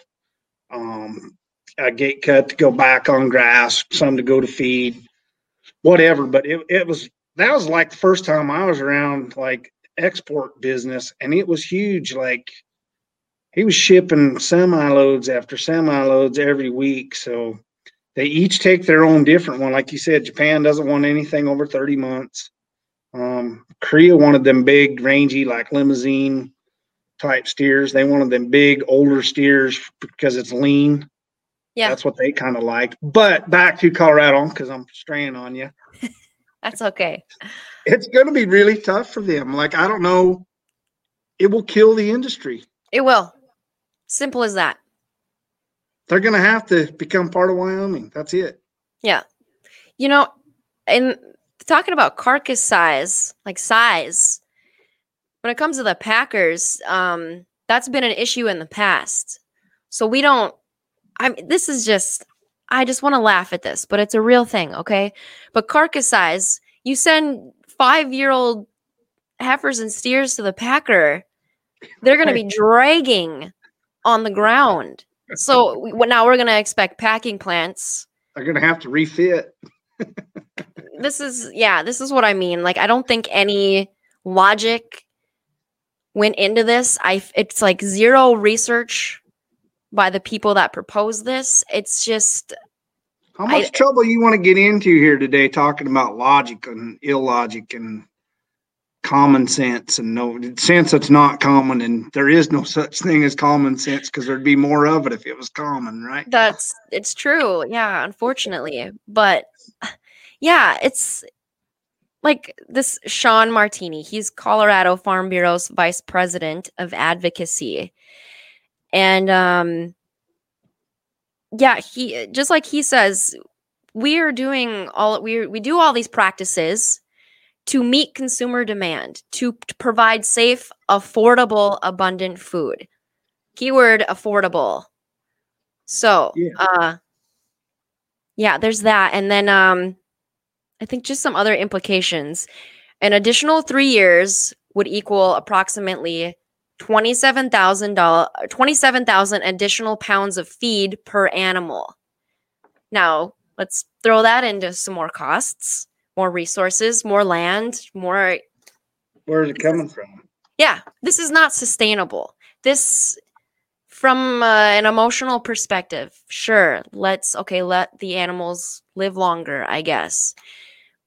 um, a gate cut to go back on grass, some to go to feed, whatever. But it, it was that was like the first time I was around like export business, and it was huge. Like he was shipping semi loads after semi loads every week. So they each take their own different one. Like you said, Japan doesn't want anything over thirty months. Um, Korea wanted them big, rangy, like limousine type steers. They wanted them big, older steers because it's lean. Yeah. That's what they kind of liked. But back to Colorado, because I'm straying on you. That's okay. It's going to be really tough for them. Like, I don't know. It will kill the industry. It will. Simple as that. They're going to have to become part of Wyoming. That's it. Yeah. You know, and talking about carcass size, like size, when it comes to the Packers, um, that's been an issue in the past. So we don't, I mean, this is just, I just want to laugh at this, but it's a real thing, okay? But carcass size, you send five-year-old heifers and steers to the Packer, they're going to be dragging on the ground. So we, now we're going to expect packing plants. They're going to have to refit. This is, yeah, this is what I mean. Like, I don't think any logic went into this. I, it's like zero research by the people that proposed this. It's just, how much I, trouble you want to get into here today talking about logic and illogic and common sense and no sense that's not common, and there is no such thing as common sense because there'd be more of it if it was common, right? That's it's true. Yeah, unfortunately. But yeah, it's like this Sean Martini. He's Colorado Farm Bureau's vice president of advocacy. And um yeah, he just like he says, we are doing all we we do all these practices to meet consumer demand, to, to provide safe, affordable, abundant food. Keyword affordable. So, yeah. uh yeah, there's that. And then um I think just some other implications. An additional three years would equal approximately twenty-seven thousand dollars, twenty-seven thousand additional pounds of feed per animal. Now, let's throw that into some more costs, more resources, more land, more. Where is it coming from? Yeah, this is not sustainable. This, from uh, an emotional perspective, sure, let's, okay, let the animals live longer, I guess.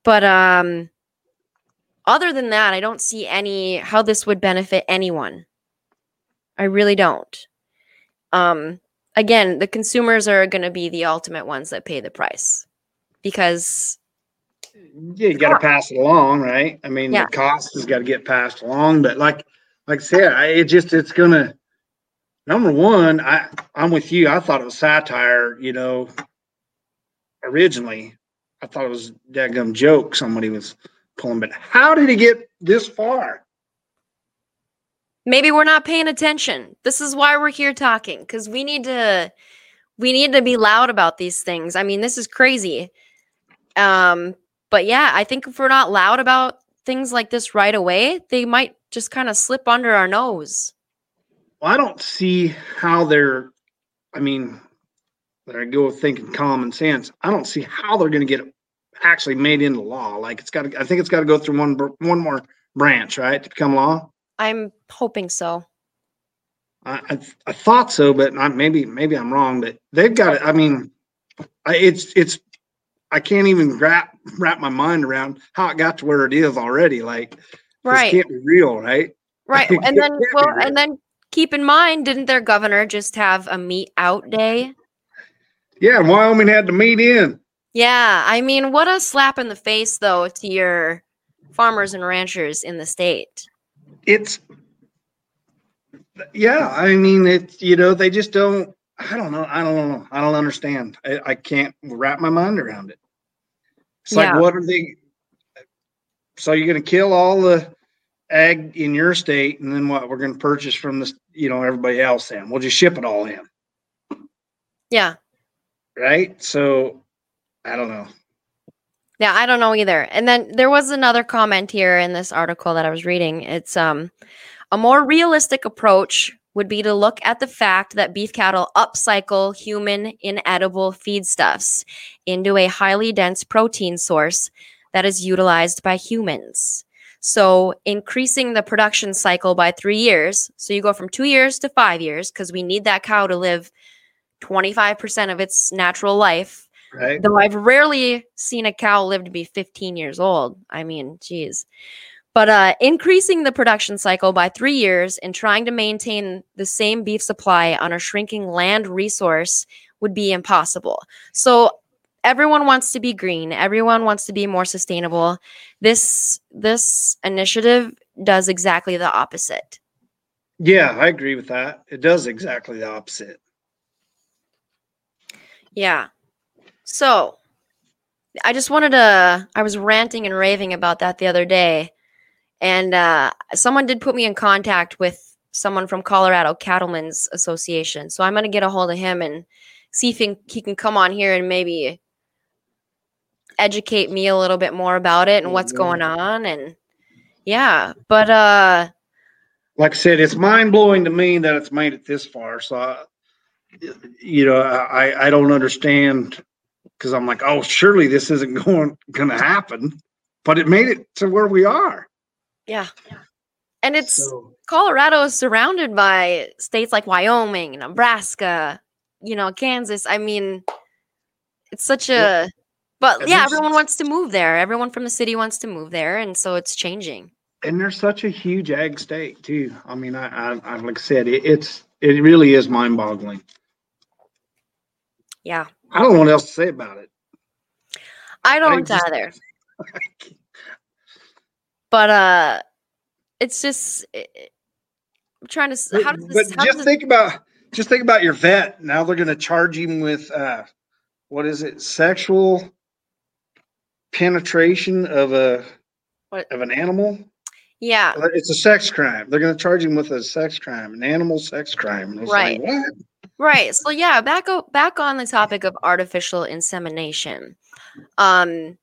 But um, other than that, I don't see any how this would benefit anyone. I really don't. Um, again, the consumers are going to be the ultimate ones that pay the price because Yeah, you got to pass it along, right? I mean, yeah, the cost has got to get passed along. But like, like I said, I, it just it's gonna. Number one, I I'm with you. I thought it was satire. You know, originally, I thought it was a daggum joke somebody was pulling. But how did he get this far? maybe we're not paying attention. This is why we're here talking because we need to we need to be loud about these things. I mean, this is crazy. Um, but yeah, I think if we're not loud about things like this right away, they might just kind of slip under our nose. Well, I don't see how they're. I mean, there I go thinking common sense. I don't see how they're going to get it actually made into law. Like it's got. to I think it's got to go through one one more branch, right, to become law. I'm hoping so. I I, I thought so, but I, maybe maybe I'm wrong. But they've got it. I mean, I, it's it's. I can't even wrap wrap my mind around how it got to where it is already. Like, Right. It can't be real, right? Right. It And then can't be well, real. and then keep in mind, didn't their governor just have a meat out day? Yeah, and Wyoming had to meet in. Yeah, I mean, what a slap in the face though to your farmers and ranchers in the state. It's yeah, I mean it's you know, they just don't I don't know. I don't know. I don't understand. I, I can't wrap my mind around it. It's like Yeah. what are they so you're gonna kill all the ag in your state and then what we're gonna purchase from this, you know, everybody else in. We'll just ship it all in. Yeah. Right? So I don't know. Yeah, I don't know either. And then there was another comment here in this article that I was reading. It's um a more realistic approach would be to look at the fact that beef cattle upcycle human inedible feedstuffs into a highly dense protein source that is utilized by humans. So increasing the production cycle by three years. So you go from two years to five years because we need that cow to live twenty-five percent of its natural life. Right? Though I've rarely seen a cow live to be fifteen years old. I mean, geez. But uh, increasing the production cycle by three years and trying to maintain the same beef supply on a shrinking land resource would be impossible. So everyone wants to be green. Everyone wants to be more sustainable. This this initiative does exactly the opposite. Yeah, I agree with that. It does exactly the opposite. Yeah. So I just wanted to, I was ranting and raving about that the other day. And uh, someone did put me in contact with someone from Colorado Cattlemen's Association. So I'm going to get a hold of him and see if he can, he can come on here and maybe educate me a little bit more about it and what's going on. And yeah, but uh, like I said, it's mind blowing to me that it's made it this far. So, I, you know, I, I don't understand because I'm like, oh, surely this isn't going going to happen, but it made it to where we are. Yeah, and it's So, Colorado is surrounded by states like Wyoming, Nebraska, you know, Kansas. I mean, it's such a, but yeah, everyone wants to move there. Everyone from the city wants to move there, and so it's changing. And they're such a huge ag state too. I mean, I, I, I like I said, it, it's it really is mind boggling. Yeah, I don't know what else to say about it. I don't I just- either. But uh, it's just it, I'm trying to. But, How does but this? How just does think about just think about your vet. Now they're going to charge him with uh, what is it? Sexual penetration of a What? of an animal. Yeah, It's a sex crime. They're going to charge him with a sex crime, an animal sex crime. It's Right. Like, what? right. So yeah, back o- back on the topic of artificial insemination. Um,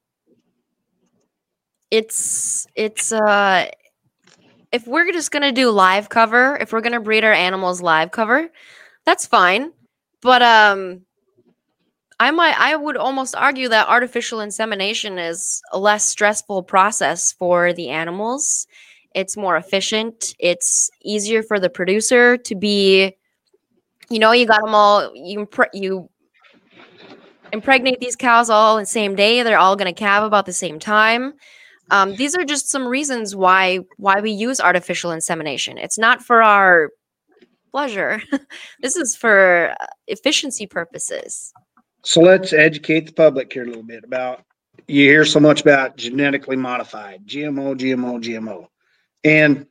it's it's uh, if we're just gonna do live cover, if we're gonna breed our animals live cover, that's fine. But um, I might I would almost argue that artificial insemination is a less stressful process for the animals. It's more efficient. It's easier for the producer to be, you know, you got them all. You impre- you impregnate these cows all in the same day. They're all going to calve about the same time. Um, these are just some reasons why why we use artificial insemination. It's not for our pleasure. This is for uh, efficiency purposes. So let's educate the public here a little bit about, you hear so much about genetically modified, G M O, G M O, G M O. And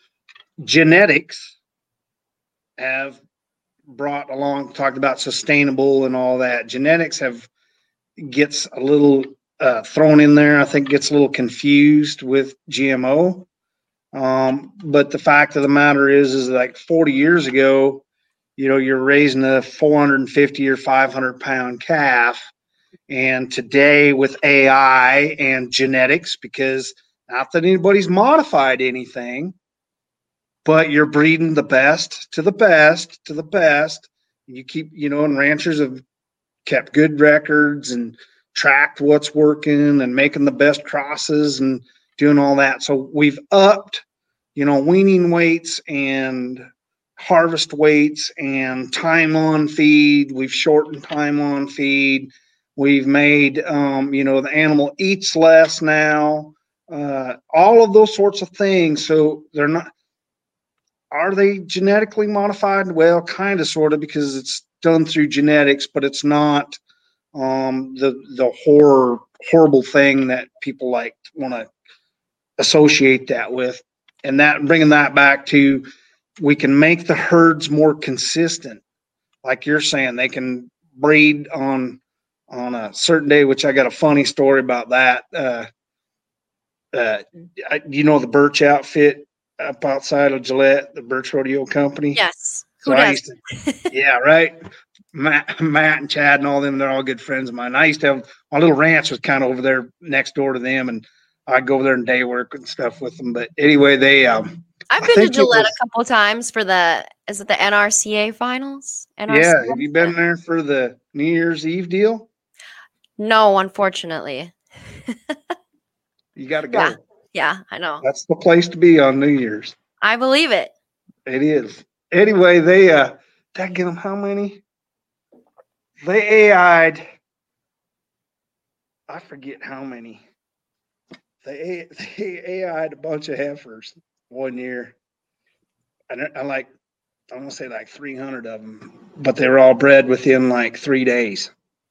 genetics have brought along, talked about sustainable and all that. Genetics have gets a little uh, thrown in there. I think gets a little confused with G M O. Um, but the fact of the matter is, is like forty years ago, you know, you're raising a four hundred fifty or five hundred pound calf. And today with A I and genetics, because not that anybody's modified anything, but you're breeding the best to the best to the best. You keep, you know, and ranchers have kept good records and tracked what's working and making the best crosses and doing all that. So we've upped, you know, weaning weights and harvest weights and time on feed. We've shortened time on feed. We've made, um, you know, the animal eats less now, uh, all of those sorts of things. So they're not, are they genetically modified? Well, kind of, sort of, because it's done through genetics, but it's not um, the the horror horrible thing that people like want to associate that with. And that, bringing that back to, we can make the herds more consistent, like you're saying. They can breed on on a certain day, which I got a funny story about that. Uh, uh, I, you know the Birch outfit up outside of Gillette, the Birch Rodeo Company. Yes. So Who I does? used to, yeah, right. Matt, Matt and Chad and all them, they're all good friends of mine. I used to have, my little ranch was kind of over there next door to them, and I'd go over there and day work and stuff with them. But anyway, they, um, I've I been to think it Gillette was, a couple times for the, is it the N R C A finals? yeah. N R C A? Have you been there for the New Year's Eve deal? No, unfortunately. You got to go. Yeah. Yeah, I know. That's the place to be on New Year's. I believe it. It is. Anyway, they, uh, that get them how many? They A I'd, I forget how many. They, they A I'd a bunch of heifers one year. And I like, I want to say like three hundred of them, but they were all bred within like three days.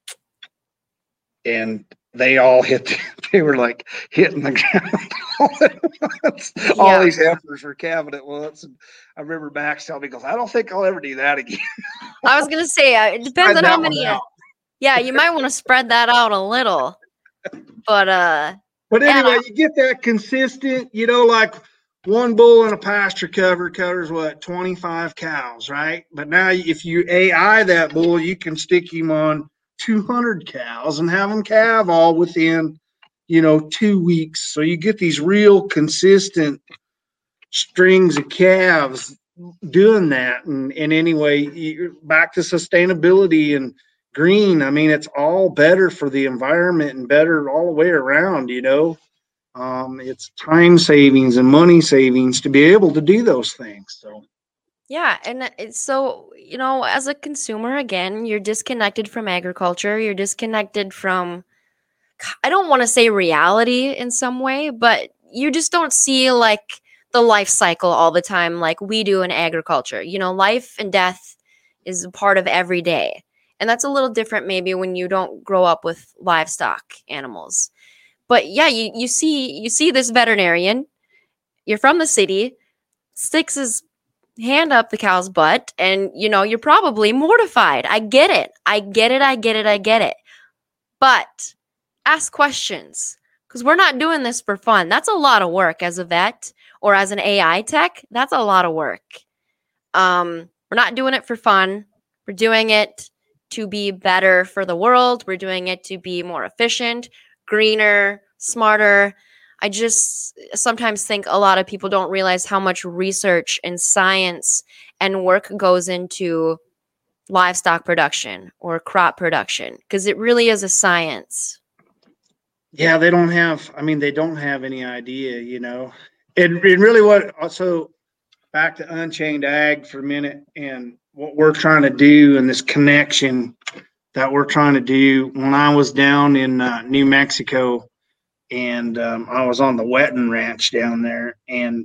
And they all hit, they were like hitting the ground all at once. Yeah. All these heifers were calving at once. And I remember Max telling me, he goes, I don't think I'll ever do that again. I was going to say, uh, it depends on how many. Uh, yeah, you might want to spread that out a little. But, uh, but anyway, yeah. You get that consistent, you know, like one bull in a pasture cover covers what, twenty-five cows, right? But now if you A I that bull, you can stick him on two hundred cows and have them calve all within, you know, two weeks. So you get these real consistent strings of calves doing that. And, and anyway, you, back to sustainability and green. I mean, it's all better for the environment and better all the way around, you know. Um, it's time savings and money savings to be able to do those things. So. Yeah, and it's so, you know, as a consumer, again, you're disconnected from agriculture. You're disconnected from, I don't want to say reality in some way, but you just don't see like the life cycle all the time like we do in agriculture. You know, life and death is a part of every day. And that's a little different maybe when you don't grow up with livestock animals. But yeah, you, you see you see this veterinarian, you're from the city, sticks his hand up the cow's butt, and you know you're probably mortified. I get it. I get it. I get it. I get it. But ask questions, because we're not doing this for fun. That's a lot of work as a vet or as an A I tech. That's a lot of work. Um, we're not doing it for fun. We're doing it to be better for the world. We're doing it to be more efficient, greener, smarter. I just sometimes think a lot of people don't realize how much research and science and work goes into livestock production or crop production, because it really is a science. Yeah, they don't have, I mean, they don't have any idea, you know. It, it really what, also back to Unchained Ag for a minute and what we're trying to do and this connection that we're trying to do. When I was down in uh, New Mexico, and um, I was on the Wetton Ranch down there, and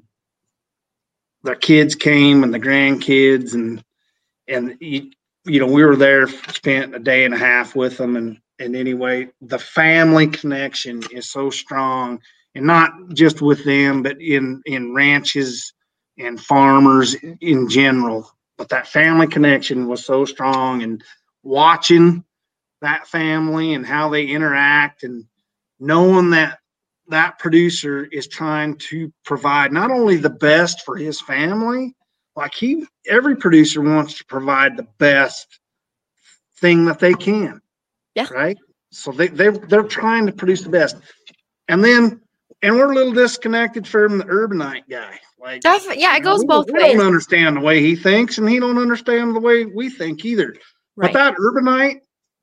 the kids came and the grandkids, and and you, you know we were there, spent a day and a half with them, and and anyway, the family connection is so strong, and not just with them, but in in ranches and farmers in general. But that family connection was so strong, and watching that family and how they interact, and knowing that that producer is trying to provide not only the best for his family, like he, every producer wants to provide the best thing that they can. Yeah. Right. So they, they, they're trying to produce the best. And then, and we're a little disconnected from the urbanite guy. Like, Def- yeah, it goes we, both we ways. don't understand the way he thinks, and he don't understand the way we think either. Right. But that urbanite,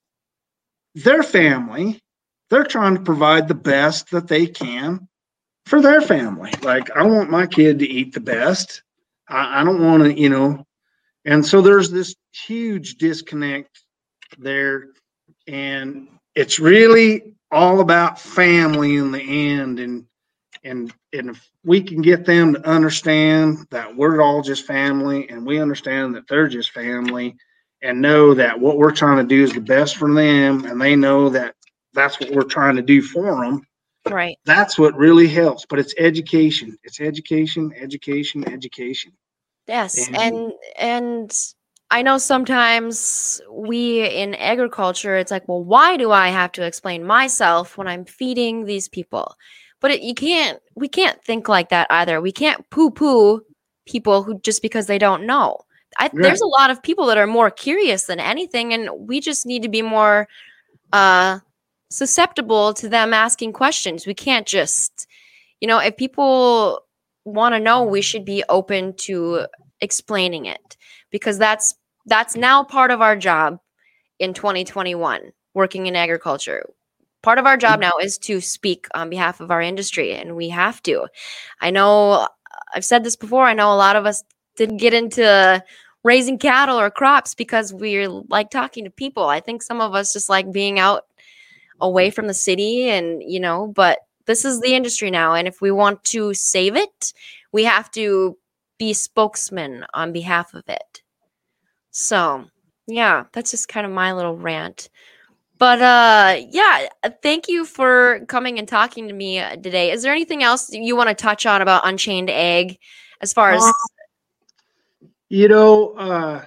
their family, they're trying to provide the best that they can for their family. Like, I want my kid to eat the best. I, I don't want to, you know, and so there's this huge disconnect there. And it's really all about family in the end. And, and, and if we can get them to understand that we're all just family, and we understand that they're just family, and know that what we're trying to do is the best for them, and they know that that's what we're trying to do for them. Right. That's what really helps. But it's education. It's education, education, education. Yes. And, And, and I know sometimes we in agriculture, it's like, well, why do I have to explain myself when I'm feeding these people? But it, you can't, we can't think like that either. We can't poo poo people who just because they don't know. I, Right. There's a lot of people that are more curious than anything, and we just need to be more uh, susceptible to them asking questions. We can't just, you know, if people want to know, we should be open to explaining it, because that's that's now part of our job in twenty twenty-one, working in agriculture. Part of our job now is to speak on behalf of our industry, and we have to. I know I've said this before. I know a lot of us didn't get into raising cattle or crops because we like talking to people. I think some of us just like being out away from the city, and, you know, but this is the industry now. And if we want to save it, we have to be spokesmen on behalf of it. So yeah, that's just kind of my little rant. But uh, yeah, thank you for coming and talking to me today. Is there anything else you want to touch on about Unchained Ag as far as... Uh, you know, uh,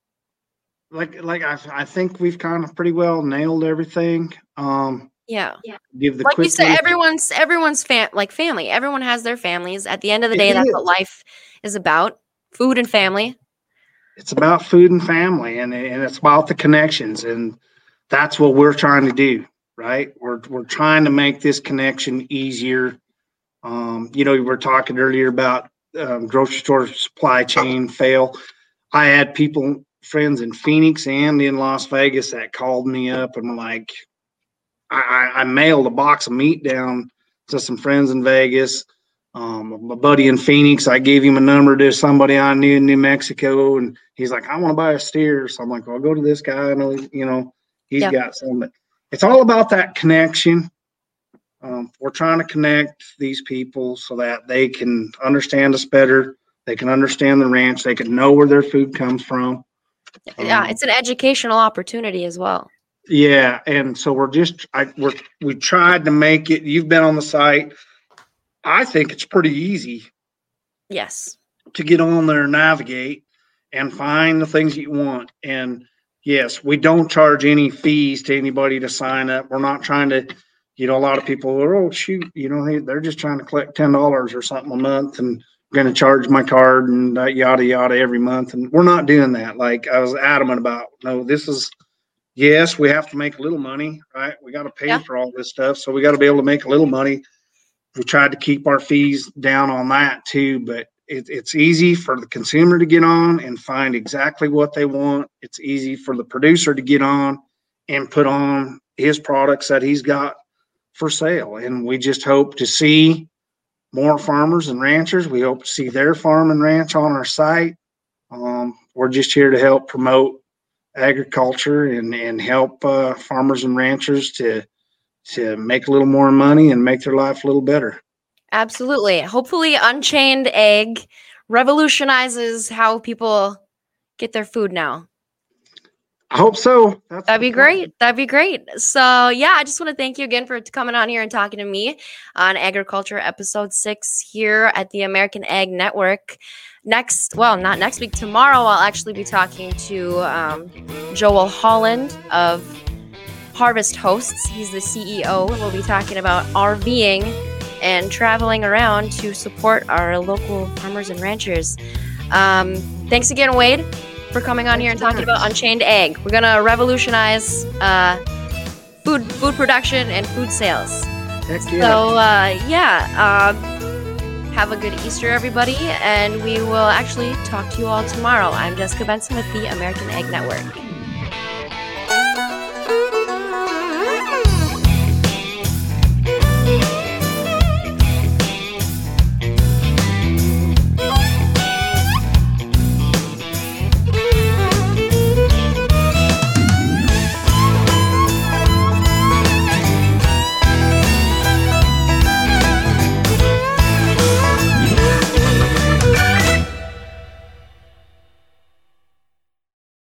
like like I, I think we've kind of pretty well nailed everything. Um, yeah. Give the like quick you said, little- everyone's everyone's fam- like family. Everyone has their families. At the end of the It day, that's is. what life is about: food and family. It's about food and family, and and it's about the connections, and that's what we're trying to do, right? We're we're trying to make this connection easier. Um, you know, we were talking earlier about um, grocery store supply chain fail. I had people, friends in Phoenix and in Las Vegas, that called me up and were like, I, I mailed a box of meat down to some friends in Vegas. Um, my buddy in Phoenix, I gave him a number to somebody I knew in New Mexico, and he's like, I want to buy a steer. So I'm like, well, I'll go to this guy. I know, you know, he's Yeah. got some. But it's all about that connection. Um, we're trying to connect these people so that they can understand us better. They can understand the ranch. They can know where their food comes from. Yeah, Um, it's an educational opportunity as well. Yeah, and so we're just I we're we tried to make it. You've been on the site. I think it's pretty easy Yes. to get on there and navigate and find the things that you want. And yes, we don't charge any fees to anybody to sign up. We're not trying to, you know, a lot of people are, oh shoot, you know, they, they're just trying to collect ten dollars or something a month, and going to charge my card and uh, yada yada every month. And we're not doing that. Like I was adamant about, no, this is. Yes, we have to make a little money, right? We got to pay Yeah. for all this stuff. So we got to be able to make a little money. We tried to keep our fees down on that too, but it, it's easy for the consumer to get on and find exactly what they want. It's easy for the producer to get on and put on his products that he's got for sale. And we just hope to see more farmers and ranchers. We hope to see their farm and ranch on our site. Um, we're just here to help promote agriculture and, and help uh, farmers and ranchers to to make a little more money and make their life a little better. Absolutely. Hopefully Unchained Egg revolutionizes how people get their food now. I hope so. That's That'd be great. That'd be great. So yeah, I just want to thank you again for coming on here and talking to me on Agriculture episode six here at the American Ag Network. Next, well, not next week, tomorrow, I'll actually be talking to um, Joel Holland of Harvest Hosts. He's the C E O. We'll be talking about RVing and traveling around to support our local farmers and ranchers. Um, thanks again, Wade, for coming on here and talking about Unchained Egg. We're gonna revolutionize uh, food food production and food sales. Heck yeah. So uh, yeah, um, have a good Easter, everybody, and we will actually talk to you all tomorrow. I'm Jessica Benson with the American Ag Network.